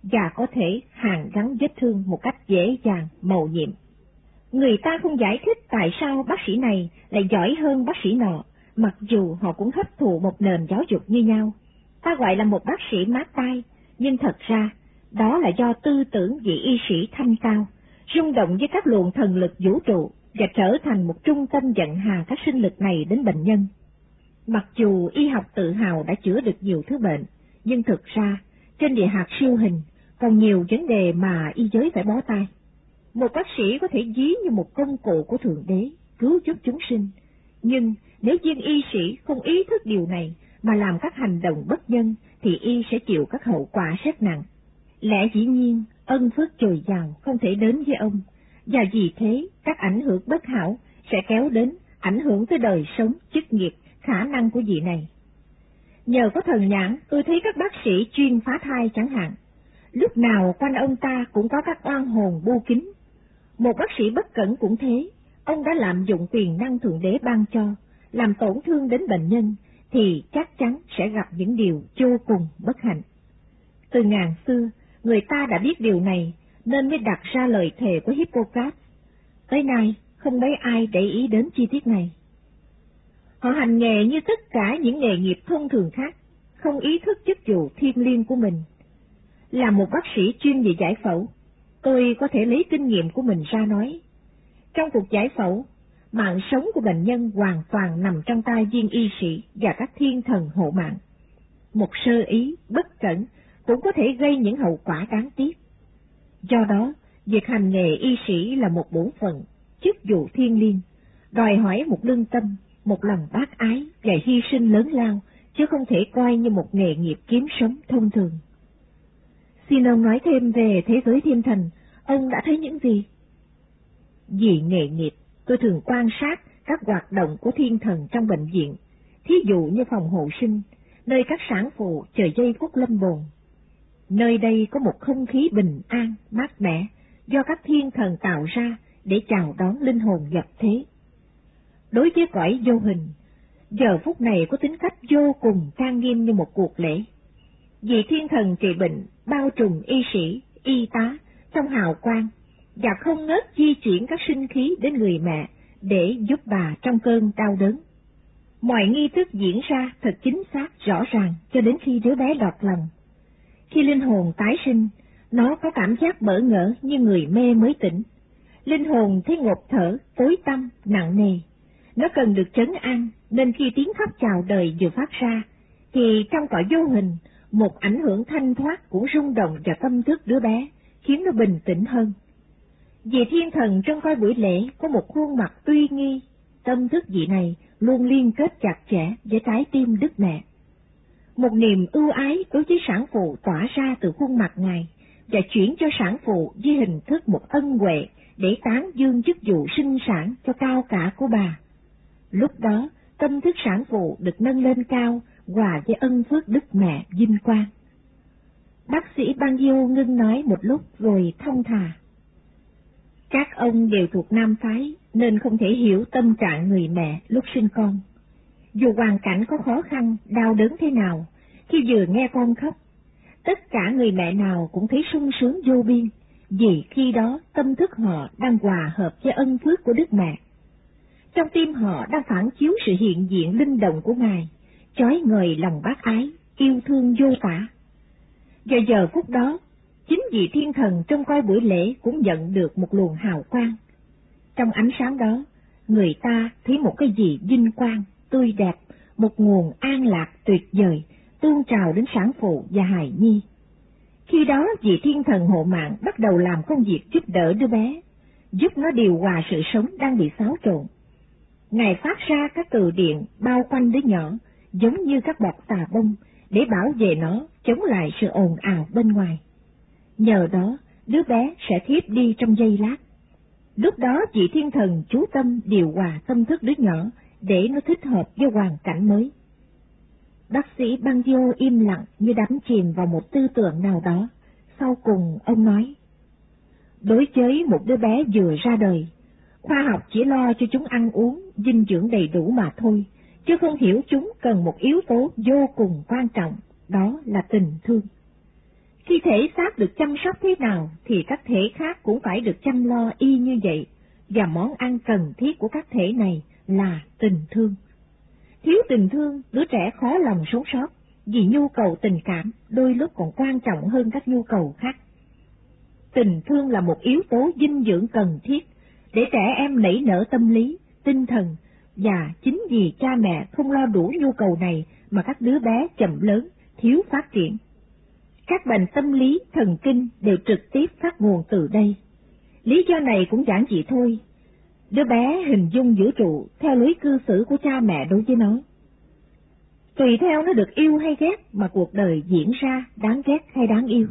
[SPEAKER 1] và có thể hàn gắn vết thương một cách dễ dàng, mầu nhiệm. Người ta không giải thích tại sao bác sĩ này lại giỏi hơn bác sĩ nọ, mặc dù họ cũng hấp thụ một nền giáo dục như nhau. Ta gọi là một bác sĩ mát tai, nhưng thật ra đó là do tư tưởng vị y sĩ thanh cao, rung động với các luồng thần lực vũ trụ và trở thành một trung tâm dẫn hà các sinh lực này đến bệnh nhân. Mặc dù y học tự hào đã chữa được nhiều thứ bệnh, nhưng thực ra trên địa hạt siêu hình còn nhiều vấn đề mà y giới phải bó tay. Một bác sĩ có thể ví như một công cụ của Thượng Đế, cứu giúp chúng sinh, nhưng nếu viên y sĩ không ý thức điều này mà làm các hành động bất nhân thì y sẽ chịu các hậu quả rất nặng. Lẽ dĩ nhiên, ân phước dồi dào không thể đến với ông, và vì thế các ảnh hưởng bất hảo sẽ kéo đến, ảnh hưởng tới đời sống, chức nghiệp, khả năng của vị này. Nhờ có thần nhãn, tôi thấy các bác sĩ chuyên phá thai chẳng hạn, lúc nào quanh ông ta cũng có các oan hồn bu kín. Một bác sĩ bất cẩn cũng thế, ông đã lạm dụng quyền năng Thượng Đế ban cho, làm tổn thương đến bệnh nhân, thì chắc chắn sẽ gặp những điều vô cùng bất hạnh. Từ ngàn xưa, người ta đã biết điều này, nên mới đặt ra lời thề của Hippocrates. Tới nay, không mấy ai để ý đến chi tiết này. Họ hành nghề như tất cả những nghề nghiệp thông thường khác, không ý thức chức vụ thiêng liêng của mình. Là một bác sĩ chuyên về giải phẫu, tôi có thể lấy kinh nghiệm của mình ra nói. Trong cuộc giải phẫu, mạng sống của bệnh nhân hoàn toàn nằm trong tay viên y sĩ và các thiên thần hộ mạng. Một sơ ý, bất cẩn cũng có thể gây những hậu quả đáng tiếc. Do đó, việc hành nghề y sĩ là một bổn phận, chức vụ thiêng liêng, đòi hỏi một lương tâm, một lòng bác ái và hy sinh lớn lao, chứ không thể coi như một nghề nghiệp kiếm sống thông thường. Xin ông nói thêm về thế giới thiên thần, ông đã thấy những gì? Vì nghề nghiệp, tôi thường quan sát các hoạt động của thiên thần trong bệnh viện, thí dụ như phòng hộ sinh, nơi các sản phụ chờ giây phút lâm bồn. Nơi đây có một không khí bình an, mát mẻ, do các thiên thần tạo ra để chào đón linh hồn nhập thế. Đối với cõi vô hình, giờ phút này có tính cách vô cùng trang nghiêm như một cuộc lễ. Vì thiên thần trị bệnh bao trùm y sĩ, y tá trong hào quang và không ngớt di chuyển các sinh khí đến người mẹ để giúp bà trong cơn đau đớn. Mọi nghi thức diễn ra thật chính xác, rõ ràng cho đến khi đứa bé lọt lòng. Khi linh hồn tái sinh, nó có cảm giác bỡ ngỡ như người mê mới tỉnh. Linh hồn thấy ngộp thở, tối tăm, nặng nề. Nó cần được trấn an, nên khi tiếng khóc chào đời vừa phát ra, thì trong cõi vô hình, một ảnh hưởng thanh thoát cũng rung động vào tâm thức đứa bé, khiến nó bình tĩnh hơn. Vì thiên thần trong coi buổi lễ có một khuôn mặt uy nghi, tâm thức vị này luôn liên kết chặt chẽ với trái tim Đức Mẹ. Một niềm ưu ái đối với sản phụ tỏa ra từ khuôn mặt Ngài và chuyển cho sản phụ với hình thức một ân huệ để tán dương chức vụ sinh sản cho cao cả của bà. Lúc đó, tâm thức sản phụ được nâng lên cao, hòa với ân phước Đức Mẹ vinh quang. Bác sĩ Bangio ngưng nói một lúc rồi thông thả. Các ông đều thuộc nam phái nên không thể hiểu tâm trạng người mẹ lúc sinh con. Dù hoàn cảnh có khó khăn, đau đớn thế nào, khi vừa nghe con khóc, tất cả người mẹ nào cũng thấy sung sướng vô biên, vì khi đó tâm thức họ đang hòa hợp với ân phước của Đức Mẹ. Trong tim họ đang phản chiếu sự hiện diện linh động của Ngài, chói ngời lòng bác ái, yêu thương vô tả. Và giờ phút đó, chính vị thiên thần trong coi buổi lễ cũng nhận được một luồng hào quang. Trong ánh sáng đó, người ta thấy một cái gì vinh quang, tươi đẹp, một nguồn an lạc tuyệt vời, tuôn trào đến sản phụ và hài nhi. Khi đó vị thiên thần hộ mạng bắt đầu làm công việc giúp đỡ đứa bé, giúp nó điều hòa sự sống đang bị xáo trộn. Ngài phát ra các từ điện bao quanh đứa nhỏ, giống như các bọt tà bông, để bảo vệ nó chống lại sự ồn ào bên ngoài. Nhờ đó, đứa bé sẽ thiếp đi trong giây lát. Lúc đó vị thiên thần chú tâm điều hòa tâm thức đứa nhỏ để nó thích hợp với hoàn cảnh mới. Bác sĩ Bangio im lặng như đắm chìm vào một tư tưởng nào đó. Sau cùng ông nói, đối với một đứa bé vừa ra đời, khoa học chỉ lo cho chúng ăn uống, dinh dưỡng đầy đủ mà thôi, chứ không hiểu chúng cần một yếu tố vô cùng quan trọng, đó là tình thương. Khi thể xác được chăm sóc thế nào thì các thể khác cũng phải được chăm lo y như vậy, và món ăn cần thiết của các thể này là tình thương. Thiếu tình thương, đứa trẻ khó lòng sống sót, vì nhu cầu tình cảm đôi lúc còn quan trọng hơn các nhu cầu khác. Tình thương là một yếu tố dinh dưỡng cần thiết để trẻ em nảy nở tâm lý, tinh thần, và chính vì cha mẹ không lo đủ nhu cầu này mà các đứa bé chậm lớn, thiếu phát triển. Các bệnh tâm lý, thần kinh đều trực tiếp phát nguồn từ đây. Lý do này cũng giản dị thôi. Đứa bé hình dung vũ trụ theo lối cư xử của cha mẹ đối với nó. Tùy theo nó được yêu hay ghét mà cuộc đời diễn ra đáng ghét hay đáng yêu.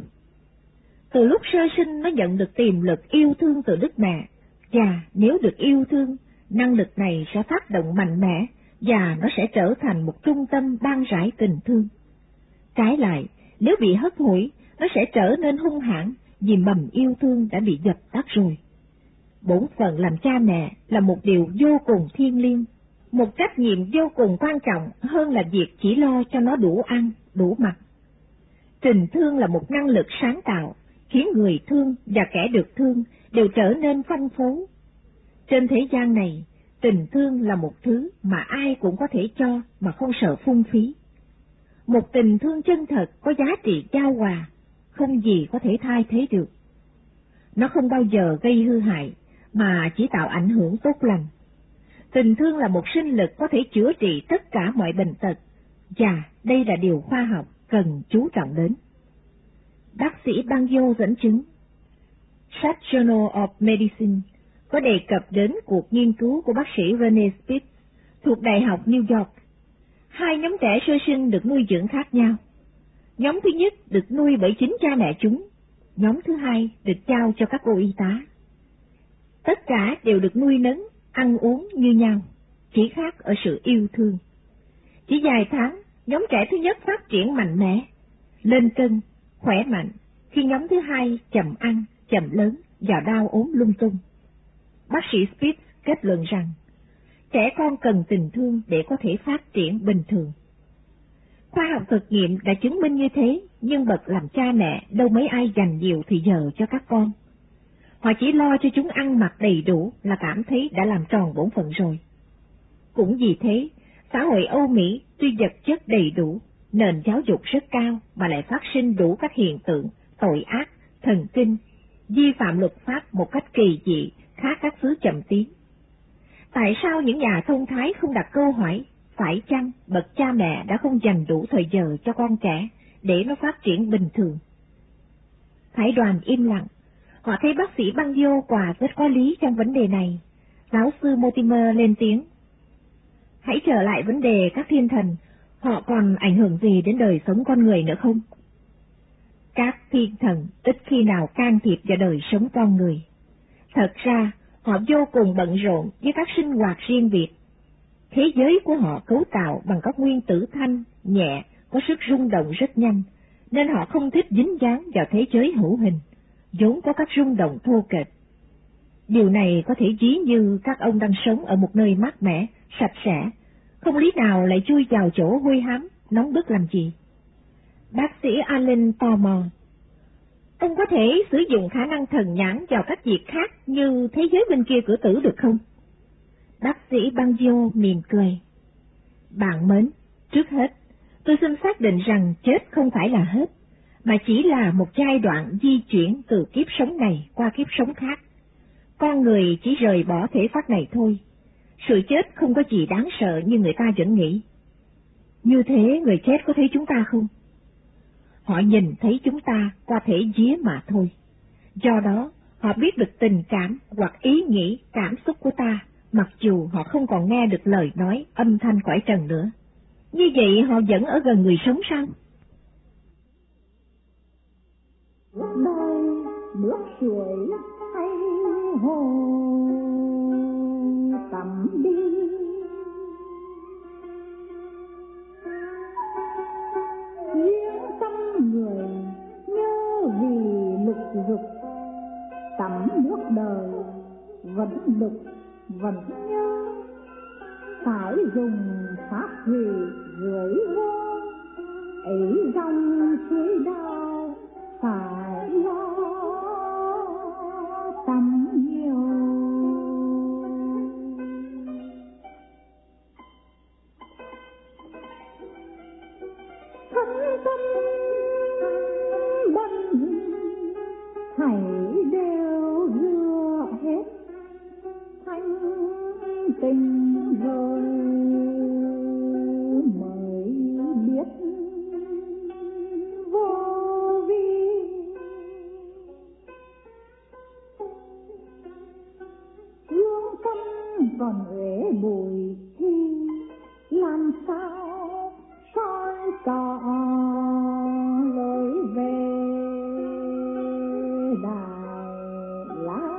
[SPEAKER 1] Từ lúc sơ sinh nó nhận được tiềm lực yêu thương từ Đức Mẹ, và nếu được yêu thương, năng lực này sẽ phát động mạnh mẽ và nó sẽ trở thành một trung tâm ban rải tình thương. Trái lại, nếu bị hất hủi, nó sẽ trở nên hung hãn vì mầm yêu thương đã bị dập tắt rồi. Bổn phận làm cha mẹ là một điều vô cùng thiêng liêng, một trách nhiệm vô cùng quan trọng hơn là việc chỉ lo cho nó đủ ăn, đủ mặc. Tình thương là một năng lực sáng tạo, khiến người thương và kẻ được thương đều trở nên phong phú. Trên thế gian này, tình thương là một thứ mà ai cũng có thể cho mà không sợ phung phí. Một tình thương chân thật có giá trị giao hòa, không gì có thể thay thế được. Nó không bao giờ gây hư hại, mà chỉ tạo ảnh hưởng tốt lành. Tình thương là một sinh lực có thể chữa trị tất cả mọi bệnh tật, và đây là điều khoa học cần chú trọng đến. Bác sĩ Bangio dẫn chứng. Sách Journal of Medicine có đề cập đến cuộc nghiên cứu của bác sĩ Rene Spitz thuộc Đại học New York. Hai nhóm trẻ sơ sinh được nuôi dưỡng khác nhau. Nhóm thứ nhất được nuôi bởi chính cha mẹ chúng, nhóm thứ hai được trao cho các cô y tá. Tất cả đều được nuôi nấng, ăn uống như nhau, chỉ khác ở sự yêu thương. Chỉ vài tháng, nhóm trẻ thứ nhất phát triển mạnh mẽ, lên cân, khỏe mạnh, khi nhóm thứ hai chậm ăn, chậm lớn và đau ốm lung tung. Bác sĩ Spitz kết luận rằng, trẻ con cần tình thương để có thể phát triển bình thường. Khoa học thực nghiệm đã chứng minh như thế, nhưng bậc làm cha mẹ đâu mấy ai dành nhiều thời giờ cho các con. Họ chỉ lo cho chúng ăn mặc đầy đủ là cảm thấy đã làm tròn bổn phận rồi. Cũng vì thế, xã hội Âu Mỹ tuy vật chất đầy đủ, nền giáo dục rất cao mà lại phát sinh đủ các hiện tượng tội ác, thần kinh, vi phạm luật pháp một cách kỳ dị, khác các xứ chậm tiến. Tại sao những nhà thông thái không đặt câu hỏi, phải chăng bậc cha mẹ đã không dành đủ thời giờ cho con trẻ để nó phát triển bình thường? Phái đoàn im lặng, họ thấy bác sĩ Bangio quả rất có lý trong vấn đề này. Giáo sư Mortimer lên tiếng. Hãy trở lại vấn đề các thiên thần, họ còn ảnh hưởng gì đến đời sống con người nữa không? Các thiên thần ít khi nào can thiệp vào đời sống con người. Thật ra, họ vô cùng bận rộn với các sinh hoạt riêng biệt. Thế giới của họ cấu tạo bằng các nguyên tử thanh, nhẹ, có sức rung động rất nhanh, nên họ không thích dính dáng vào thế giới hữu hình, vốn có các rung động thô kệch. Điều này có thể ví như các ông đang sống ở một nơi mát mẻ, sạch sẽ, không lý nào lại chui vào chỗ hôi hám, nóng bức làm gì. Bác sĩ Allen tò mò. Ông có thể sử dụng khả năng thần nhãn vào các việc khác như thế giới bên kia cửa tử được không? Bác sĩ Bangio mỉm cười. Bạn mến, trước hết, tôi xin xác định rằng chết không phải là hết, mà chỉ là một giai đoạn di chuyển từ kiếp sống này qua kiếp sống khác. Con người chỉ rời bỏ thể xác này thôi. Sự chết không có gì đáng sợ như người ta vẫn nghĩ. Như thế người chết có thấy chúng ta không? Họ nhìn thấy chúng ta qua thể vía mà thôi. Do đó, họ biết được tình cảm hoặc ý nghĩ, cảm xúc của ta, mặc dù họ không còn nghe được lời nói, âm thanh cõi trần nữa. Như vậy họ vẫn ở gần người sống sao?
[SPEAKER 2] Nước đời, nước suối hay hồ tắm đi, duyên tâm người nhớ vì lục dục, tắm nước đời vẫn lục vẫn nhớ, phải dùng pháp thủy rưỡi vô ấy dòng suối đào phải lo tâm nhiều. Thân tâm bần thảy đều rửa hết thanh tình rồi mới biết vô vi. Gương tâm còn uế bụi thì làm sao soi cỏ lối về Đại La.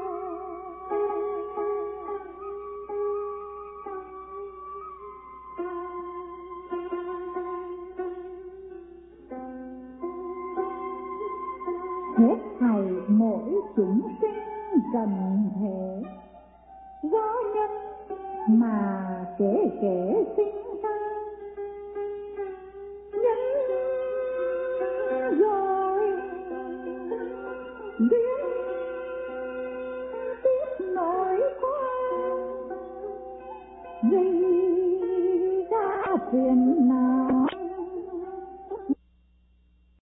[SPEAKER 2] Hết thảy mỗi chúng sinh trần thế do nhân mà kể sinh ra, nhân rồi biến tiếp nổi qua gây ra phiền não.